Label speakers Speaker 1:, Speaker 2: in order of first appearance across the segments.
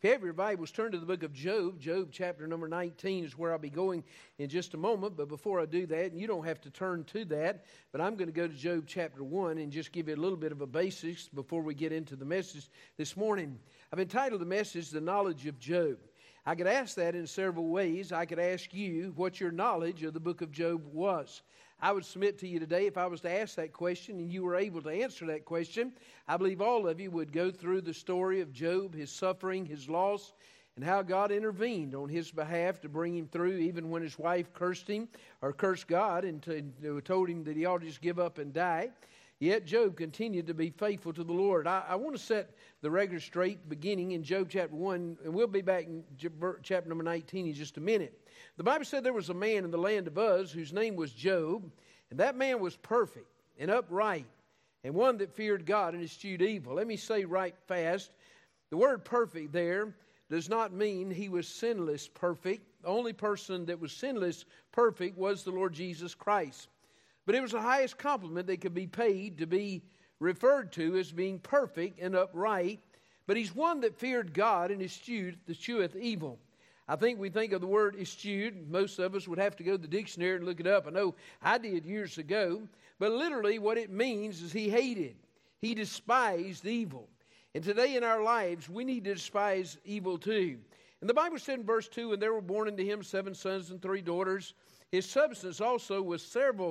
Speaker 1: If you have your Bibles, turn to the book of Job. Job chapter number 19 is where I'll be going in just a moment. But before I do that, and you don't have to turn to that, but I'm going to go to Job chapter 1 and just give you a little bit of a basics before we get into the message this morning. I've entitled the message, The Knowledge of Job. I could ask that in several ways. I could ask you what your knowledge of the book of Job was. I would submit to you today, if I was to ask that question and you were able to answer that question, I believe all of you would go through the story of Job, his suffering, his loss, and how God intervened on his behalf to bring him through, even when his wife cursed him or cursed God and told him that he ought to just give up and die. Yet Job continued to be faithful to the Lord. I want to set the record straight beginning in Job chapter 1, and we'll be back in chapter number 19 in just a minute. The Bible said there was a man in the land of Uz whose name was Job, and that man was perfect and upright, and one that feared God and eschewed evil. Let me say right fast, the word perfect there does not mean he was sinless perfect. The only person that was sinless perfect was the Lord Jesus Christ. But it was the highest compliment that could be paid to be referred to as being perfect and upright. But he's one that feared God and escheweth evil. I think we think of the word eschewed. Most of us would have to go to the dictionary and look it up. I know I did years ago. But literally what it means is he hated. He despised evil. And today in our lives, we need to despise evil too. And the Bible said in verse 2, and there were born unto him 7 sons and 3 daughters. His substance also was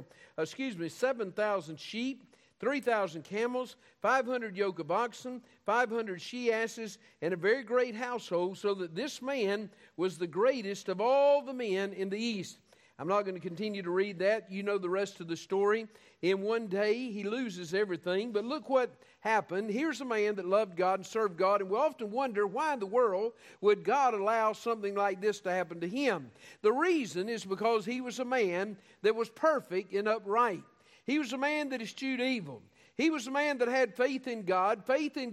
Speaker 1: 7,000 sheep, 3,000 camels, 500 yoke of oxen, 500 she-asses, and a very great household, so that this man was the greatest of all the men in the east. I'm not going to continue to read that. You know the rest of the story. In one day, he loses everything. But look what happened. Here's a man that loved God and served God. And we often wonder, why in the world would God allow something like this to happen to him? The reason is because he was a man that was perfect and upright. He was a man that eschewed evil. He was a man that had faith in God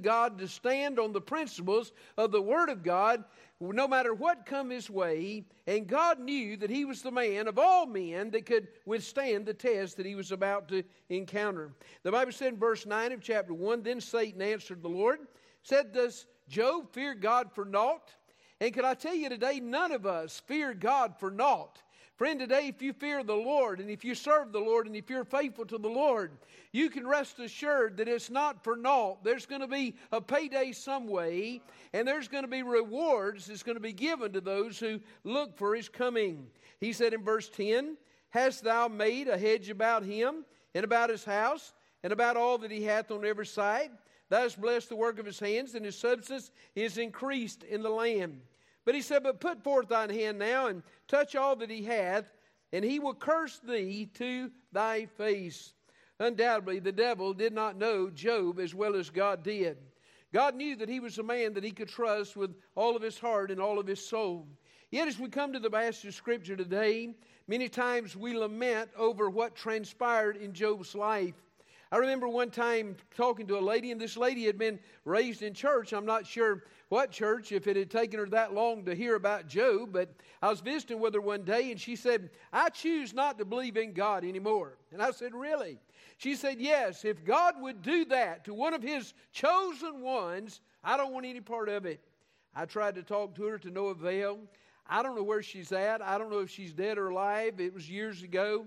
Speaker 1: to stand on the principles of the Word of God, no matter what come his way. And God knew that he was the man of all men that could withstand the test that he was about to encounter. The Bible said in verse 9 of chapter 1, then Satan answered the Lord, said, does Job fear God for naught? And could I tell you today, none of us fear God for naught. Friend, today, if you fear the Lord, and if you serve the Lord, and if you're faithful to the Lord, you can rest assured that it's not for naught. There's going to be a payday some way, and there's going to be rewards that's going to be given to those who look for his coming. He said in verse 10, hast thou made a hedge about him, and about his house, and about all that he hath on every side? Thou hast blessed the work of his hands, and his substance is increased in the land. But he said, but put forth thine hand now, and touch all that he hath, and he will curse thee to thy face. Undoubtedly, the devil did not know Job as well as God did. God knew that he was a man that he could trust with all of his heart and all of his soul. Yet as we come to the passage of Scripture today, many times we lament over what transpired in Job's life. I remember one time talking to a lady, and this lady had been raised in church. I'm not sure what church, if it had taken her that long to hear about Job, but I was visiting with her one day, and she said, I choose not to believe in God anymore. And I said, really? She said, yes, if God would do that to one of his chosen ones, I don't want any part of it. I tried to talk to her to no avail. I don't know where she's at. I don't know if she's dead or alive. It was years ago.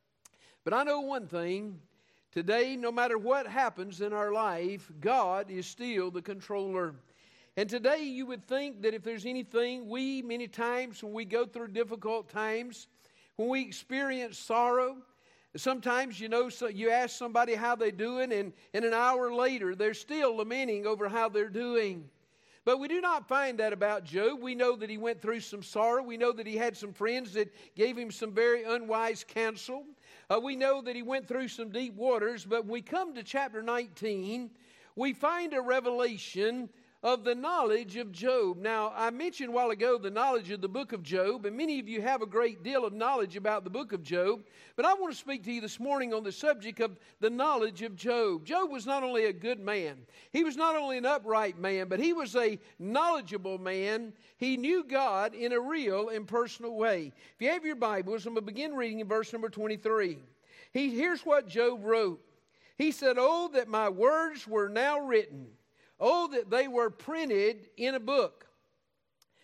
Speaker 1: But I know one thing. Today, no matter what happens in our life, God is still the controller. And today you would think that if there's anything, many times when we go through difficult times, when we experience sorrow, sometimes, so you ask somebody how they're doing, and an hour later, they're still lamenting over how they're doing. But we do not find that about Job. We know that he went through some sorrow. We know that he had some friends that gave him some very unwise counsel. We know that he went through some deep waters. But when we come to chapter 19, we find a revelation of the knowledge of Job. Now, I mentioned a while ago the knowledge of the book of Job, and many of you have a great deal of knowledge about the book of Job, but I want to speak to you this morning on the subject of the knowledge of Job. Job was not only a good man, he was not only an upright man, but he was a knowledgeable man. He knew God in a real and personal way. If you have your Bibles, I'm going to begin reading in verse number 23. Here's what Job wrote. He said, oh, that my words were now written. Oh, that they were printed in a book,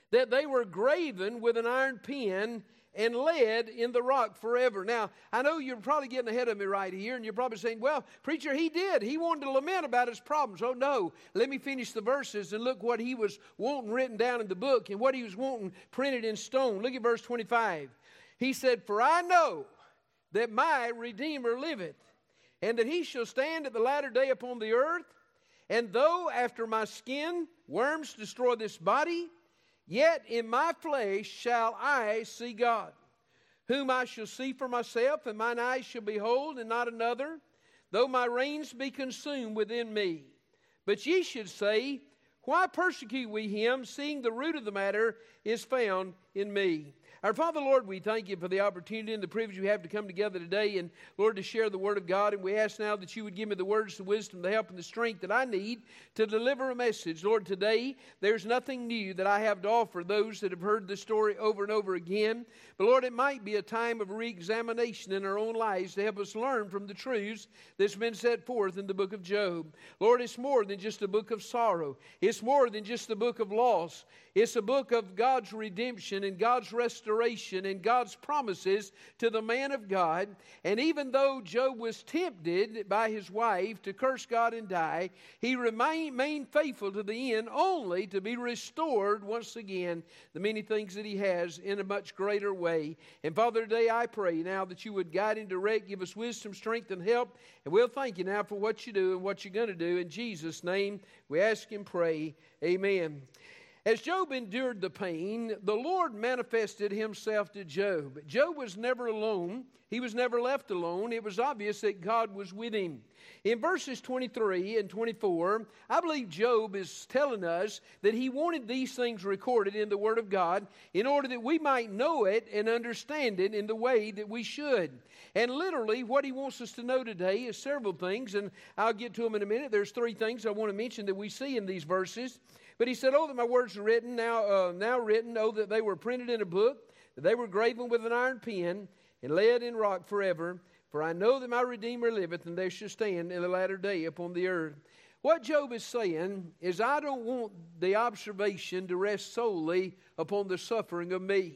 Speaker 1: that they were graven with an iron pen and lead in the rock forever. Now, I know you're probably getting ahead of me right here, and you're probably saying, well, preacher, he did. He wanted to lament about his problems. Oh, no. Let me finish the verses and look what he was wanting written down in the book and what he was wanting printed in stone. Look at verse 25. He said, for I know that my Redeemer liveth, and that he shall stand at the latter day upon the earth. And though after my skin worms destroy this body, yet in my flesh shall I see God, whom I shall see for myself, and mine eyes shall behold, and not another, though my reins be consumed within me. But ye should say, why persecute we him, seeing the root of the matter is found in me? Our Father, Lord, we thank you for the opportunity and the privilege we have to come together today and, Lord, to share the Word of God. And we ask now that you would give me the words, the wisdom, the help, and the strength that I need to deliver a message. Lord, today there's nothing new that I have to offer those that have heard the story over and over again. But, Lord, it might be a time of re-examination in our own lives to help us learn from the truths that's been set forth in the book of Job. Lord, it's more than just a book of sorrow. It's more than just a book of loss. It's a book of God's redemption and God's restoration and God's promises to the man of God. And even though Job was tempted by his wife to curse God and die, he remained faithful to the end, only to be restored once again the many things that he has in a much greater way. And Father, today I pray now that you would guide and direct, give us wisdom, strength, and help. And we'll thank you now for what you do and what you're going to do. In Jesus' name we ask and pray. Amen. As Job endured the pain, the Lord manifested himself to Job. Job was never alone. He was never left alone. It was obvious that God was with him. In verses 23 and 24, I believe Job is telling us that he wanted these things recorded in the Word of God in order that we might know it and understand it in the way that we should. And literally what he wants us to know today is several things, and I'll get to them in a minute. There's three things I want to mention that we see in these verses. But he said, oh, that my words are written, now written, oh, that they were printed in a book, that they were graven with an iron pen, and laid in rock forever. For I know that my Redeemer liveth, and they shall stand in the latter day upon the earth. What Job is saying is, I don't want the observation to rest solely upon the suffering of me.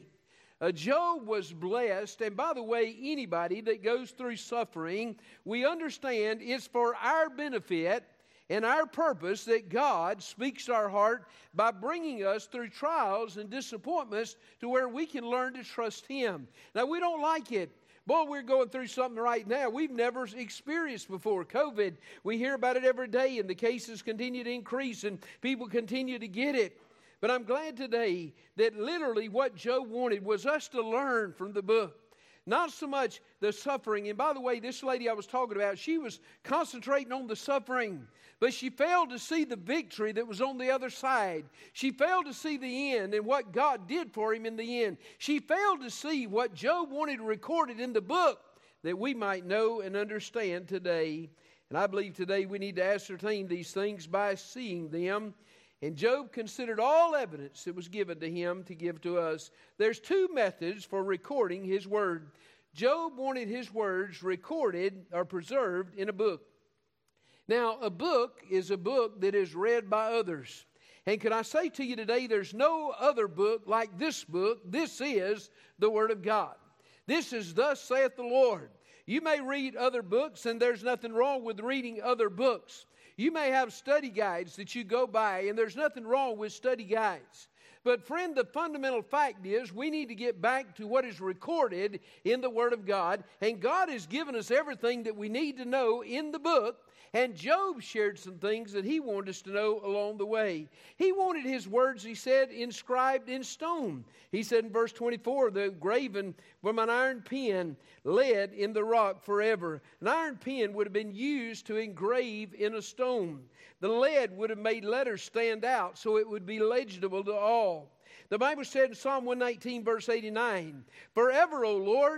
Speaker 1: Job was blessed, and by the way, anybody that goes through suffering, we understand it's for our benefit and our purpose that God speaks to our heart by bringing us through trials and disappointments to where we can learn to trust Him. Now, we don't like it. Boy, we're going through something right now we've never experienced before. COVID, we hear about it every day, and the cases continue to increase, and people continue to get it. But I'm glad today that literally what Job wanted was us to learn from the book. Not so much the suffering. And by the way, this lady I was talking about, she was concentrating on the suffering. But she failed to see the victory that was on the other side. She failed to see the end and what God did for him in the end. She failed to see what Job wanted recorded in the book that we might know and understand today. And I believe today we need to ascertain these things by seeing them. And Job considered all evidence that was given to him to give to us. There's two methods for recording his word. Job wanted his words recorded or preserved in a book. Now, a book is a book that is read by others. And can I say to you today, there's no other book like this book. This is the Word of God. This is Thus saith the Lord. You may read other books, and there's nothing wrong with reading other books. You may have study guides that you go by, and there's nothing wrong with study guides. But friend, the fundamental fact is we need to get back to what is recorded in the Word of God. And God has given us everything that we need to know in the book. And Job shared some things that he wanted us to know along the way. He wanted his words, he said, inscribed in stone. He said in verse 24, the graven from an iron pen, lead in the rock forever. An iron pen would have been used to engrave in a stone. The lead would have made letters stand out so it would be legible to all. The Bible said in Psalm 119, verse 89, forever, O Lord,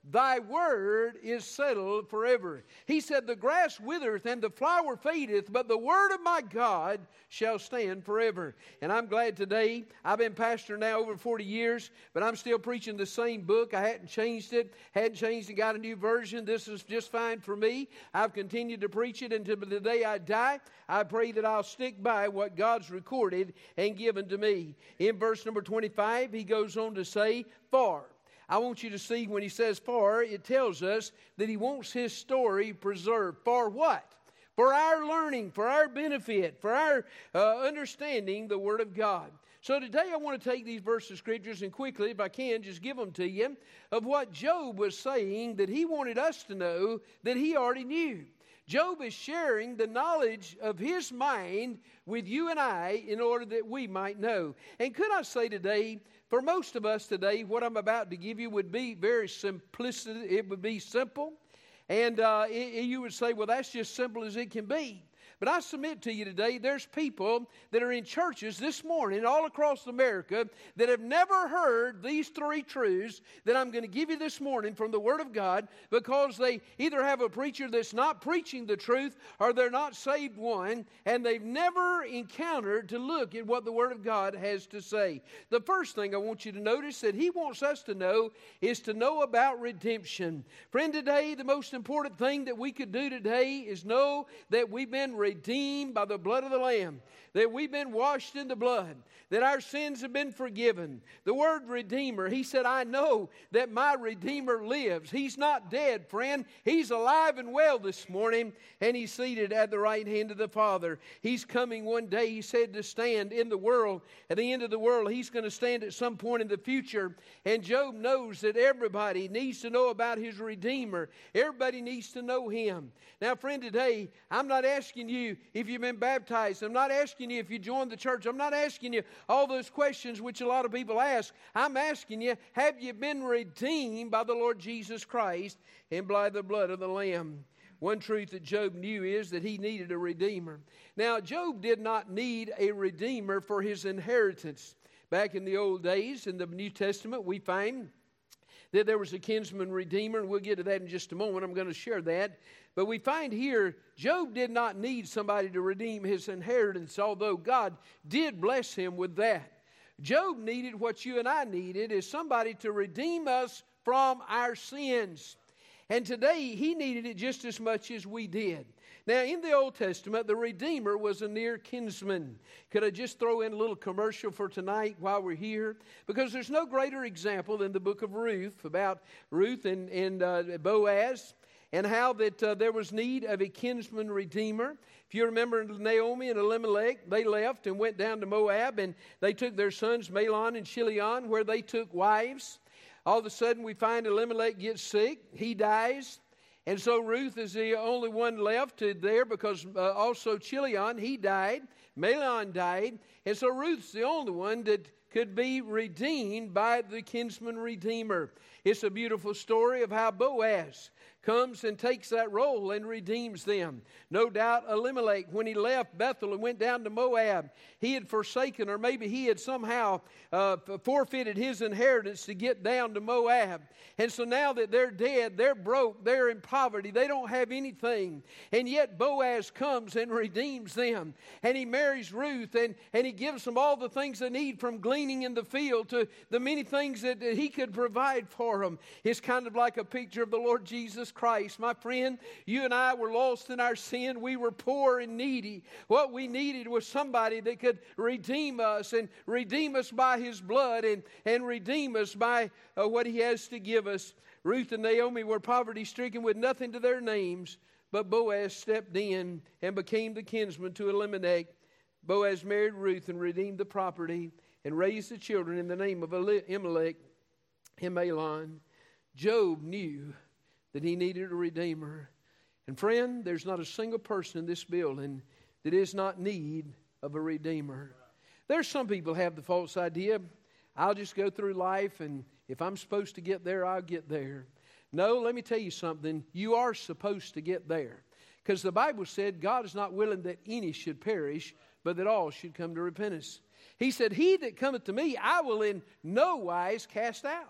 Speaker 1: Thy word is settled forever. He said, the grass withereth and the flower fadeth, but the word of my God shall stand forever. And I'm glad today, I've been pastor now over 40 years, but I'm still preaching the same book. I hadn't changed it, and got a new version. This is just fine for me. I've continued to preach it until the day I die. I pray that I'll stick by what God's recorded and given to me. In verse number 25, he goes on to say, for. I want you to see when he says for, it tells us that he wants his story preserved. For what? For our learning, for our benefit, for our understanding the Word of God. So today I want to take these verses of Scriptures and quickly, if I can, just give them to you of what Job was saying that he wanted us to know that he already knew. Job is sharing the knowledge of his mind with you and I in order that we might know. And could I say today, for most of us today, what I'm about to give you would be very simplistic. It would be simple. And you would say, well, that's just simple as it can be. But I submit to you today, there's people that are in churches this morning all across America that have never heard these three truths that I'm going to give you this morning from the Word of God, because they either have a preacher that's not preaching the truth or they're not saved one, and they've never encountered to look at what the Word of God has to say. The first thing I want you to notice that he wants us to know is to know about redemption. Friend, today the most important thing that we could do today is know that we've been redeemed by the blood of the Lamb, that we've been washed in the blood, that our sins have been forgiven. The word Redeemer, he said, I know that my Redeemer lives. He's not dead, friend. He's alive and well this morning, and he's seated at the right hand of the Father. He's coming one day, he said, to stand in the world. At the end of the world, he's going to stand at some point in the future, and Job knows that everybody needs to know about his Redeemer. Everybody needs to know him. Now, friend, today, I'm not asking you if you've been baptized. I'm not asking you if you joined the church. I'm not asking you all those questions which a lot of people ask. I'm asking you, have you been redeemed by the Lord Jesus Christ and by the blood of the Lamb? One truth that Job knew is that he needed a redeemer. Now, Job did not need a redeemer for his inheritance. Back in the old days, in the New Testament, we find that there was a kinsman redeemer, and we'll get to that in just a moment. I'm going to share that. But we find here, Job did not need somebody to redeem his inheritance, although God did bless him with that. Job needed what you and I needed, is somebody to redeem us from our sins. And today, he needed it just as much as we did. Now, in the Old Testament, the Redeemer was a near kinsman. Could I just throw in a little commercial for tonight while we're here? Because there's no greater example than the book of Ruth, about Ruth and Boaz, and how that there was need of a kinsman redeemer. If you remember, Naomi and Elimelech, they left and went down to Moab, and they took their sons Mahlon and Chilion, where they took wives. All of a sudden, we find Elimelech gets sick. He dies. And so Ruth is the only one left there, because also Chilion, he died. Mahlon died. And so Ruth's the only one that could be redeemed by the kinsman redeemer. It's a beautiful story of how Boaz comes and takes that role and redeems them. No doubt Elimelech, when he left Bethel and went down to Moab, he had forsaken, or maybe he had somehow forfeited his inheritance to get down to Moab. And so now that they're dead, they're broke, they're in poverty, they don't have anything. And yet Boaz comes and redeems them. And he marries Ruth, and he gives them all the things they need, from gleaning in the field to the many things that he could provide for them. It's kind of like a picture of the Lord Jesus Christ. My friend, you and I were lost in our sin. We were poor and needy. What we needed was somebody that could redeem us, and redeem us by his blood, and redeem us by what he has to give us. Ruth and Naomi were poverty-stricken with nothing to their names, but Boaz stepped in and became the kinsman to Elimelech. Boaz married Ruth and redeemed the property and raised the children in the name of Elimelech and Mahlon. Job knew that he needed a redeemer. And friend, there's not a single person in this building that is not in need of a redeemer. There's some people have the false idea, I'll just go through life, and if I'm supposed to get there, I'll get there. No, let me tell you something. You are supposed to get there. Because the Bible said God is not willing that any should perish, but that all should come to repentance. He said, he that cometh to me, I will in no wise cast out.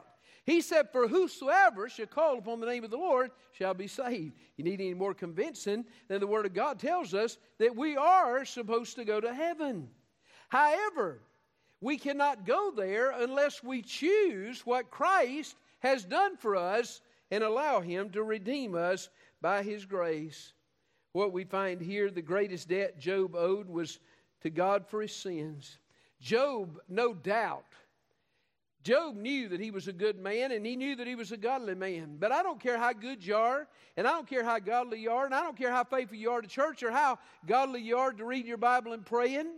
Speaker 1: He said, for whosoever shall call upon the name of the Lord shall be saved. You need any more convincing than the Word of God tells us that we are supposed to go to heaven. However, we cannot go there unless we choose what Christ has done for us and allow Him to redeem us by His grace. What we find here, the greatest debt Job owed was to God for his sins. Job, no doubt, Job knew that he was a good man, and he knew that he was a godly man. But I don't care how good you are, and I don't care how godly you are, and I don't care how faithful you are to church or how godly you are to read your Bible and praying.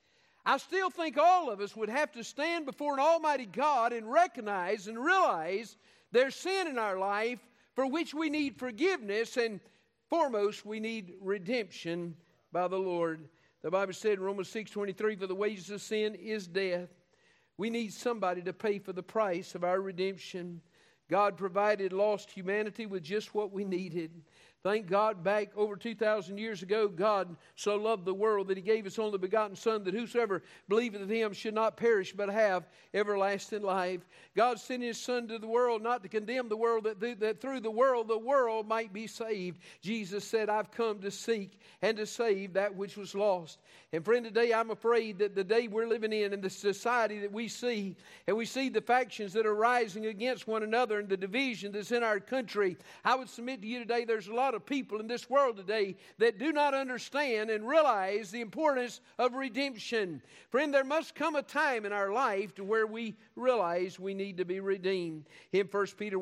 Speaker 1: I still think all of us would have to stand before an almighty God and recognize and realize there's sin in our life for which we need forgiveness, and foremost, we need redemption by the Lord. The Bible said in Romans 6:23, for the wages of sin is death. We need somebody to pay for the price of our redemption. God provided lost humanity with just what we needed. Thank God, back over 2,000 years ago, God so loved the world that He gave His only begotten Son, that whosoever believeth in Him should not perish but have everlasting life. God sent His Son to the world not to condemn the world, that through the world might be saved. Jesus said, I've come to seek and to save that which was lost. And friend, today I'm afraid that the day we're living in and the society that we see, and we see the factions that are rising against one another and the division that's in our country, I would submit to you today there's a lot of people in this world today that do not understand and realize the importance of redemption. Friend, there must come a time in our life to where we realize we need to be redeemed. In 1 Peter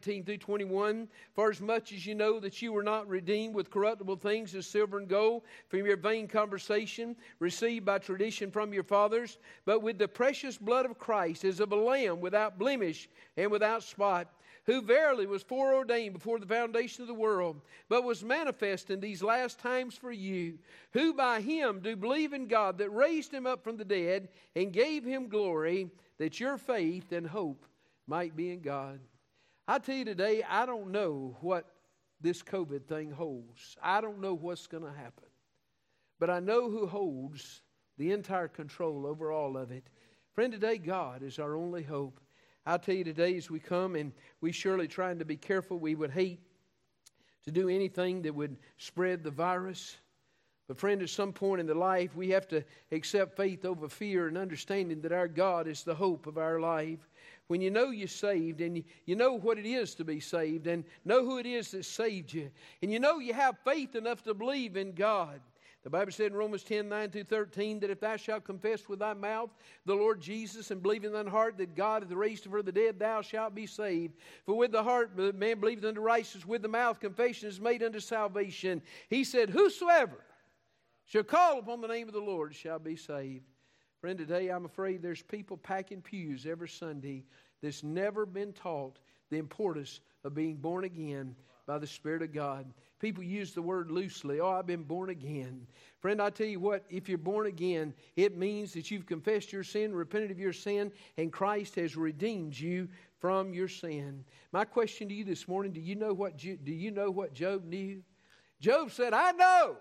Speaker 1: 1:18-21, for as much as you know that you were not redeemed with corruptible things as silver and gold from your vain conversation received by tradition from your fathers, but with the precious blood of Christ as of a lamb without blemish and without spot, who verily was foreordained before the foundation of the world, but was manifest in these last times for you, who by Him do believe in God that raised Him up from the dead and gave Him glory, that your faith and hope might be in God. I tell you today, I don't know what this COVID thing holds. I don't know what's going to happen. But I know who holds the entire control over all of it. Friend, today God is our only hope. I'll tell you today, as we come, and we surely trying to be careful, we would hate to do anything that would spread the virus. But friend, at some point in the life, we have to accept faith over fear and understanding that our God is the hope of our life. When you know you're saved, and you know what it is to be saved, and know who it is that saved you, and you know you have faith enough to believe in God. The Bible said in Romans 10:9-13 that if thou shalt confess with thy mouth the Lord Jesus and believe in thine heart that God hath raised him from the dead, thou shalt be saved. For with the heart man believeth unto righteousness, with the mouth confession is made unto salvation. He said, whosoever shall call upon the name of the Lord shall be saved. Friend, today I'm afraid there's people packing pews every Sunday that's never been taught the importance of being born again by the Spirit of God. People use the word loosely. Oh, I've been born again. Friend, I tell you what, if you're born again, it means that you've confessed your sin, repented of your sin, and Christ has redeemed you from your sin. My question to you this morning, do you know what Job knew? Job said, I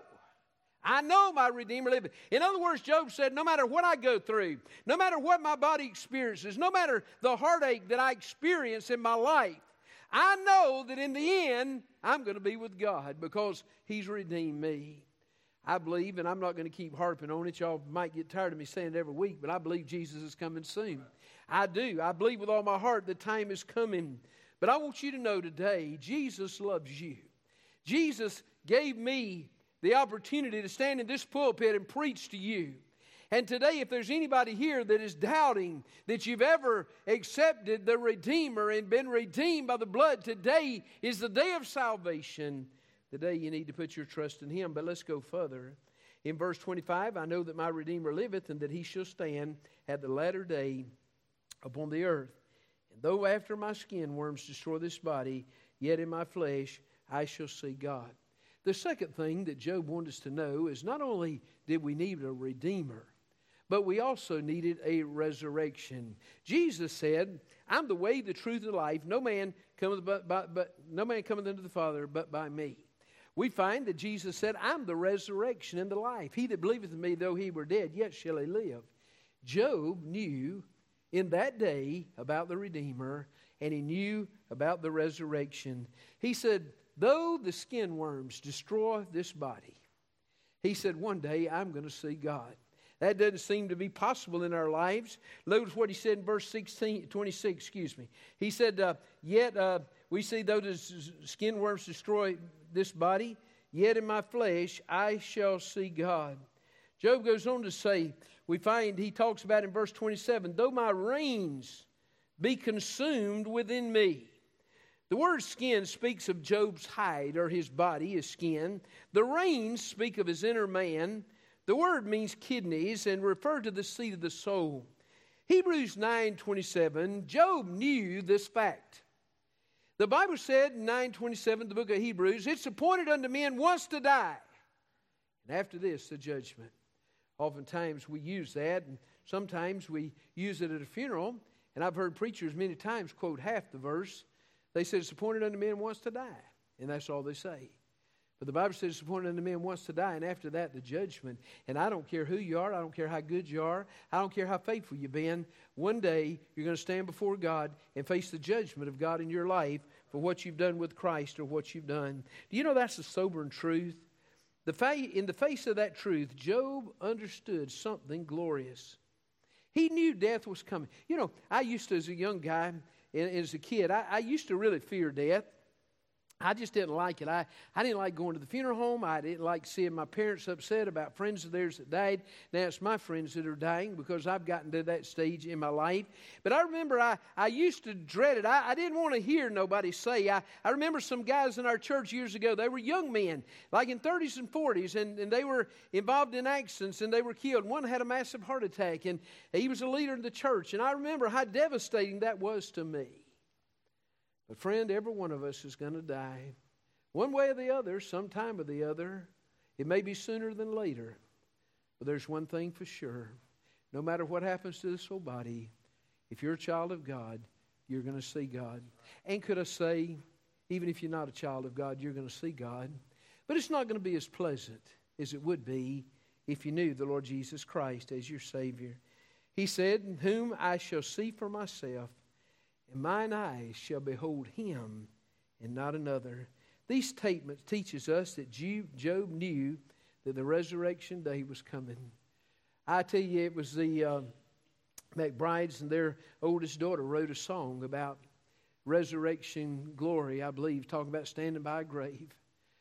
Speaker 1: know my Redeemer liveth. In other words, Job said, no matter what I go through, no matter what my body experiences, no matter the heartache that I experience in my life, I know that in the end, I'm going to be with God because He's redeemed me. I believe, and I'm not going to keep harping on it. Y'all might get tired of me saying it every week, but I believe Jesus is coming soon. I do. I believe with all my heart the time is coming. But I want you to know today, Jesus loves you. Jesus gave me the opportunity to stand in this pulpit and preach to you. And today, if there's anybody here that is doubting that you've ever accepted the Redeemer and been redeemed by the blood, today is the day of salvation. The day you need to put your trust in Him. But let's go further. In verse 25, I know that my Redeemer liveth, and that He shall stand at the latter day upon the earth. And though after my skin worms destroy this body, yet in my flesh I shall see God. The second thing that Job wanted us to know is not only did we need a Redeemer, but we also needed a resurrection. Jesus said, I'm the way, the truth, and the life. No man cometh unto the Father but by me. We find that Jesus said, I'm the resurrection and the life. He that believeth in me, though he were dead, yet shall he live. Job knew in that day about the Redeemer, and he knew about the resurrection. He said, though the skin worms destroy this body, he said, one day I'm going to see God. That doesn't seem to be possible in our lives. Notice what he said in verse 26. He said, yet we see though the skin worms destroy this body, yet in my flesh I shall see God. Job goes on to say, we find he talks about in verse 27, though my reins be consumed within me. The word skin speaks of Job's hide, or his body, his skin. The reins speak of his inner man. The word means kidneys and refer to the seat of the soul. Hebrews 9:27, Job knew this fact. The Bible said in 9:27, the book of Hebrews, it's appointed unto men once to die, and after this the judgment. Oftentimes we use that, and sometimes we use it at a funeral, and I've heard preachers many times quote half the verse. They said it's appointed unto men once to die, and that's all they say. But the Bible says it's appointed unto men once to die, and after that the judgment. And I don't care who you are, I don't care how good you are, I don't care how faithful you've been. One day you're going to stand before God and face the judgment of God in your life for what you've done with Christ or what you've done. Do you know that's the sobering truth? In the face of that truth, Job understood something glorious. He knew death was coming. You know, I used to, as a young guy, and as a kid, I used to really fear death. I just didn't like it. I didn't like going to the funeral home. I didn't like seeing my parents upset about friends of theirs that died. Now it's my friends that are dying because I've gotten to that stage in my life. But I remember I used to dread it. I didn't want to hear nobody say. I remember some guys in our church years ago, they were young men, like in 30s and 40s, and they were involved in accidents, and they were killed. One had a massive heart attack, and he was a leader in the church. And I remember how devastating that was to me. But friend, every one of us is going to die. One way or the other, sometime or the other. It may be sooner than later. But there's one thing for sure. No matter what happens to this old body, if you're a child of God, you're going to see God. And could I say, even if you're not a child of God, you're going to see God. But it's not going to be as pleasant as it would be if you knew the Lord Jesus Christ as your Savior. He said, whom I shall see for myself, and mine eyes shall behold him and not another. These statements teaches us that Job knew that the resurrection day was coming. I tell you, it was the McBrides and their oldest daughter wrote a song about resurrection glory, I believe, talking about standing by a grave.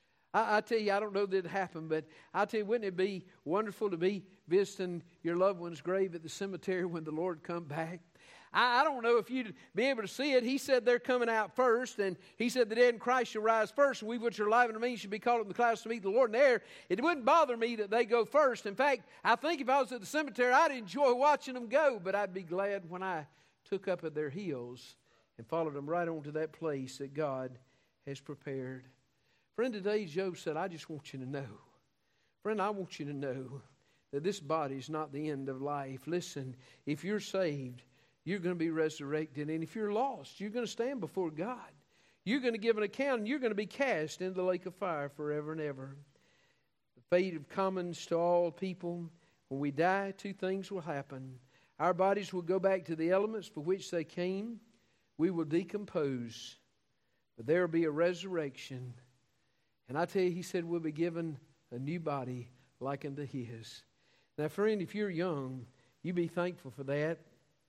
Speaker 1: I tell you, I don't know that it happened, but I tell you, wouldn't it be wonderful to be visiting your loved one's grave at the cemetery when the Lord come back? I don't know if you'd be able to see it. He said they're coming out first, and he said the dead in Christ shall rise first, and we which are alive and remain shall be caught up in the clouds to meet the Lord in the air. It wouldn't bother me that they go first. In fact, I think if I was at the cemetery, I'd enjoy watching them go, but I'd be glad when I took up at their heels and followed them right on to that place that God has prepared. Friend, today Job said, I just want you to know. Friend, I want you to know that this body is not the end of life. Listen, if you're saved, you're going to be resurrected. And if you're lost, you're going to stand before God. You're going to give an account, and you're going to be cast into the lake of fire forever and ever. The fate of commons to all people. When we die, two things will happen. Our bodies will go back to the elements for which they came. We will decompose. But there will be a resurrection. And I tell you, he said we'll be given a new body like unto his. Now, friend, if you're young, you be thankful for that.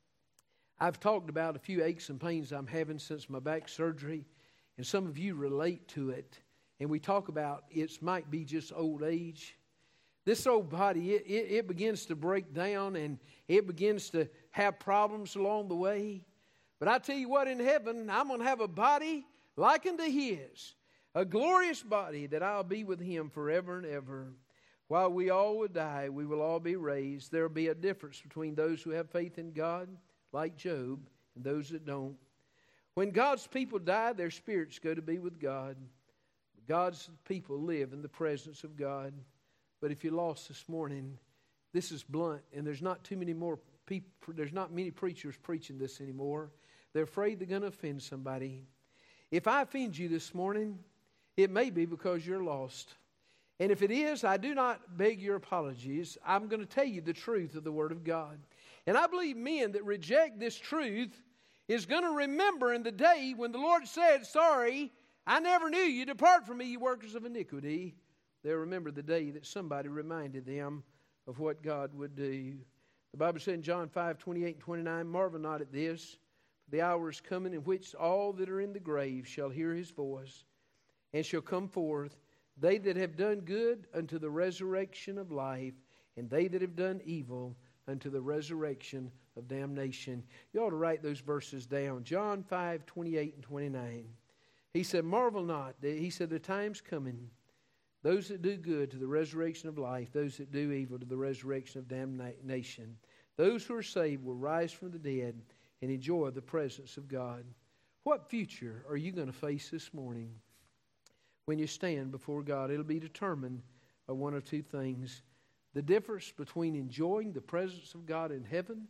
Speaker 1: I've talked about a few aches and pains I'm having since my back surgery, and some of you relate to it. And we talk about it might be just old age. This old body, it begins to break down, and it begins to have problems along the way. But I tell you what, in heaven, I'm going to have a body like unto his, a glorious body that I'll be with him forever and ever. While we all will die, we will all be raised. There will be a difference between those who have faith in God, like Job, and those that don't. When God's people die, their spirits go to be with God. God's people live in the presence of God. But if you're lost this morning, this is blunt, and there's not too many more people. There's not many preachers preaching this anymore. They're afraid they're going to offend somebody. If I offend you this morning, it may be because you're lost. And if it is, I do not beg your apologies. I'm going to tell you the truth of the Word of God. And I believe men that reject this truth is going to remember in the day when the Lord said, sorry, I never knew you. Depart from me, you workers of iniquity. They'll remember the day that somebody reminded them of what God would do. The Bible said in John 5:28 and 29, marvel not at this, for the hour is coming in which all that are in the grave shall hear his voice, and shall come forth, they that have done good unto the resurrection of life, and they that have done evil unto the resurrection of damnation. You ought to write those verses down. John 5:28 and 29. He said, marvel not. He said, the time's coming. Those that do good to the resurrection of life, those that do evil to the resurrection of damnation. Those who are saved will rise from the dead and enjoy the presence of God. What future are you going to face this morning when you stand before God? It'll be determined by one of two things. The difference between enjoying the presence of God in heaven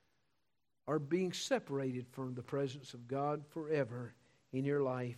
Speaker 1: or being separated from the presence of God forever in your life.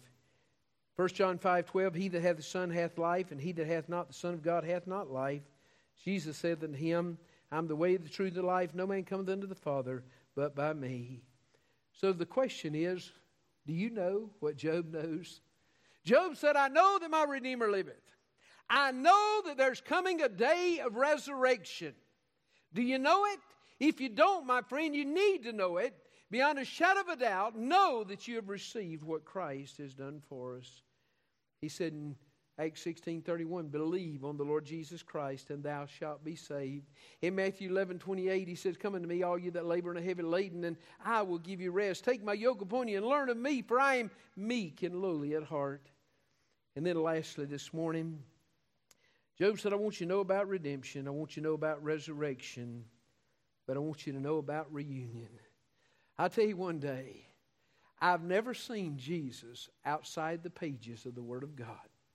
Speaker 1: 1 John 5:12, he that hath the Son hath life, and he that hath not the Son of God hath not life. Jesus said unto him, I'm the way, the truth, and the life. No man cometh unto the Father but by me. So the question is, do you know what Job knows? Job said, I know that my Redeemer liveth. I know that there's coming a day of resurrection. Do you know it? If you don't, my friend, you need to know it. Beyond a shadow of a doubt, know that you have received what Christ has done for us. He said in Acts 16:31, believe on the Lord Jesus Christ, and thou shalt be saved. In Matthew 11:28, he says, come unto me, all you that labor and are heavy laden, and I will give you rest. Take my yoke upon you and learn of me, for I am meek and lowly at heart. And then lastly this morning, Job said, I want you to know about redemption. I want you to know about resurrection. But I want you to know about reunion. I'll tell you one day, I've never seen Jesus outside the pages of the Word of God.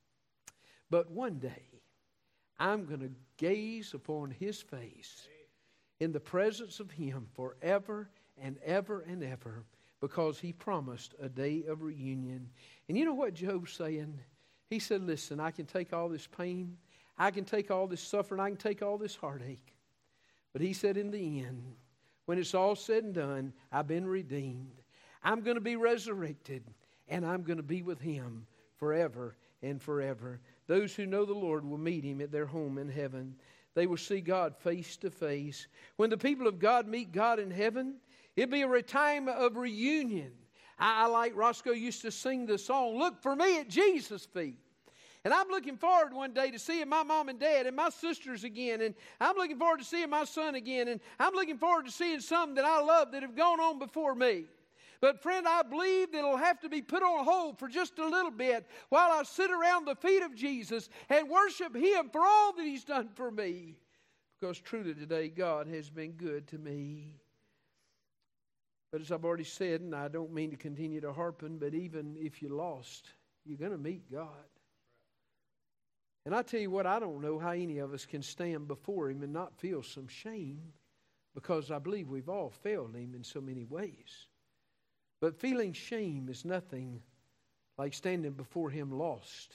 Speaker 1: But one day, I'm going to gaze upon His face in the presence of Him forever and ever and ever, because He promised a day of reunion. And you know what Job's saying? He said, listen, I can take all this pain, I can take all this suffering, I can take all this heartache. But he said in the end, when it's all said and done, I've been redeemed. I'm going to be resurrected, and I'm going to be with Him forever and forever. Those who know the Lord will meet Him at their home in heaven. They will see God face to face. When the people of God meet God in heaven, it'll be a time of reunion. I like Roscoe used to sing the song, look for me at Jesus' feet. And I'm looking forward one day to seeing my mom and dad and my sisters again. And I'm looking forward to seeing my son again. And I'm looking forward to seeing some that I love that have gone on before me. But friend, I believe that it'll have to be put on hold for just a little bit while I sit around the feet of Jesus and worship Him for all that He's done for me. Because truly today, God has been good to me. But as I've already said, and I don't mean to continue to harpen, but even if you're lost, you're going to meet God. And I tell you what, I don't know how any of us can stand before Him and not feel some shame, because I believe we've all failed Him in so many ways. But feeling shame is nothing like standing before Him lost,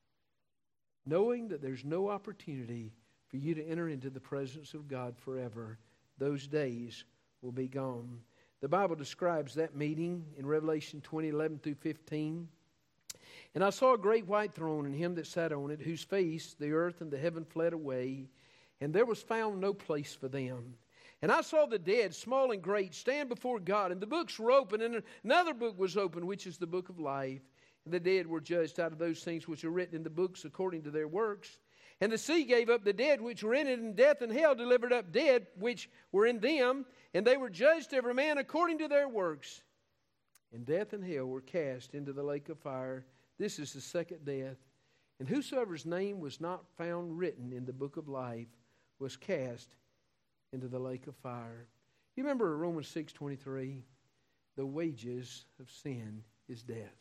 Speaker 1: knowing that there's no opportunity for you to enter into the presence of God forever. Those days will be gone. The Bible describes that meeting in Revelation 20:11 through 15. And I saw a great white throne, and Him that sat on it, whose face the earth and the heaven fled away, and there was found no place for them. And I saw the dead, small and great, stand before God, and the books were open, and another book was opened, which is the book of life. And the dead were judged out of those things which are written in the books according to their works. And the sea gave up the dead which were in it, and death and hell delivered up dead which were in them, and they were judged every man according to their works. And death and hell were cast into the lake of fire. This is the second death. And whosoever's name was not found written in the book of life was cast into the lake of fire. You remember Romans 6:23? The wages of sin is death.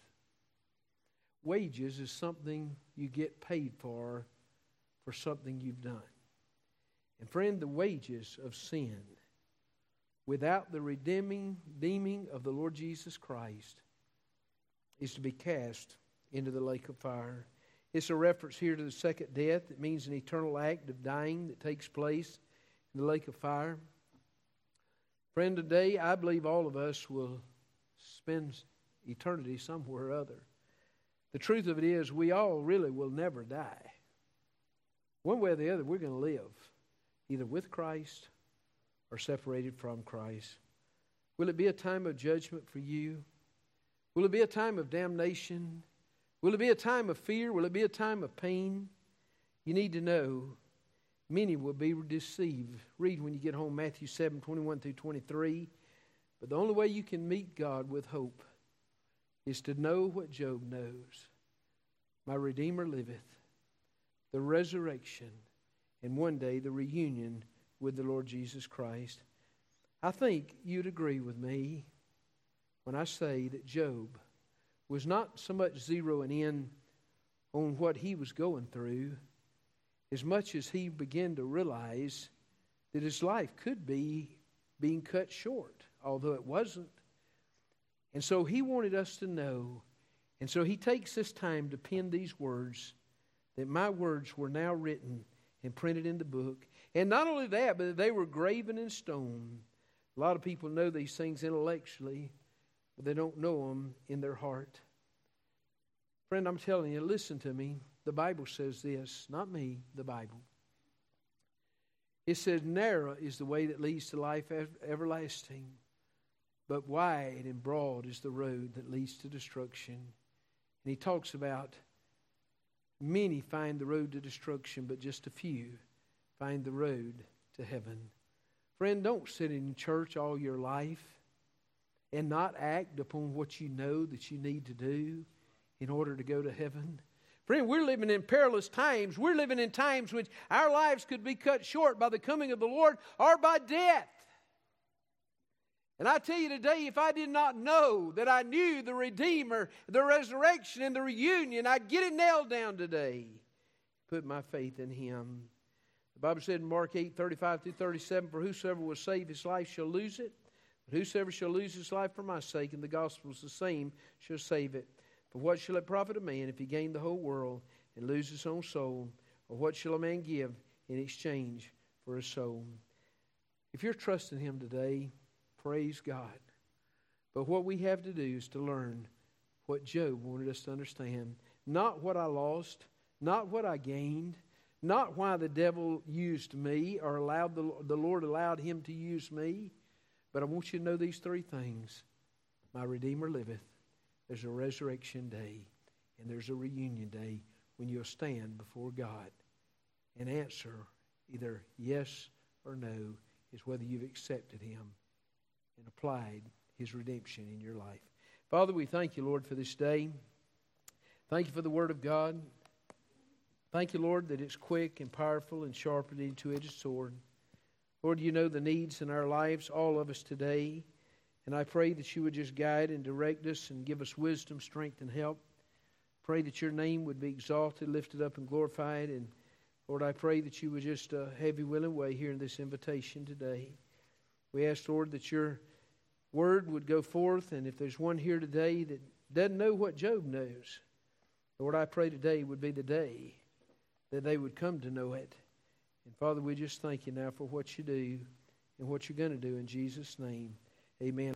Speaker 1: Wages is something you get paid for something you've done. And friend, the wages of sin, without the redeeming of the Lord Jesus Christ, is to be cast into the lake of fire. It's a reference here to the second death. It means an eternal act of dying that takes place in the lake of fire. Friend, today I believe all of us will spend eternity somewhere or other. The truth of it is we all really will never die. One way or the other, we're going to live either with Christ or separated from Christ. Will it be a time of judgment for you? Will it be a time of damnation? Will it be a time of fear? Will it be a time of pain? You need to know many will be deceived. Read when you get home Matthew 7:21 through 23. But the only way you can meet God with hope is to know what Job knows. My Redeemer liveth, the resurrection, and one day the reunion with the Lord Jesus Christ. I think you'd agree with me when I say that Job was not so much zeroing in on what he was going through as much as he began to realize that his life could be being cut short, although it wasn't. And so he wanted us to know, and so he takes this time to pen these words, that my words were now written and printed in the book. And not only that, but they were graven in stone. A lot of people know these things intellectually, but they don't know them in their heart. Friend, I'm telling you, listen to me. The Bible says this, not me, the Bible. It says, narrow is the way that leads to life everlasting, but wide and broad is the road that leads to destruction. And he talks about many find the road to destruction, but just a few find the road to heaven. Friend, don't sit in church all your life and not act upon what you know that you need to do in order to go to heaven. Friend, we're living in perilous times. We're living in times which our lives could be cut short by the coming of the Lord or by death. And I tell you today, if I did not know that I knew the Redeemer, the resurrection, and the reunion, I'd get it nailed down today. Put my faith in Him. The Bible said in Mark 8:35 through 37, for whosoever will save his life shall lose it, but whosoever shall lose his life for my sake, and the gospel is the same, shall save it. For what shall it profit a man if he gain the whole world and lose his own soul? Or what shall a man give in exchange for his soul? If you're trusting Him today, praise God. But what we have to do is to learn what Job wanted us to understand. Not what I lost, not what I gained, not why the devil used me or allowed the Lord allowed him to use me. But I want you to know these three things. My Redeemer liveth. There's a resurrection day, and there's a reunion day when you'll stand before God and answer either yes or no is whether you've accepted Him and applied His redemption in your life. Father, we thank You, Lord, for this day. Thank You for the Word of God. Thank You, Lord, that it's quick and powerful and sharper than a two-edged sword. Lord, You know the needs in our lives, all of us today. And I pray that You would just guide and direct us and give us wisdom, strength, and help. Pray that Your name would be exalted, lifted up, and glorified. And Lord, I pray that You would just have Your will and way here in this invitation today. We ask, Lord, that Your word would go forth. And if there's one here today that doesn't know what Job knows, Lord, I pray today would be the day that they would come to know it. And Father, we just thank You now for what You do and what You're going to do in Jesus' name. Amen.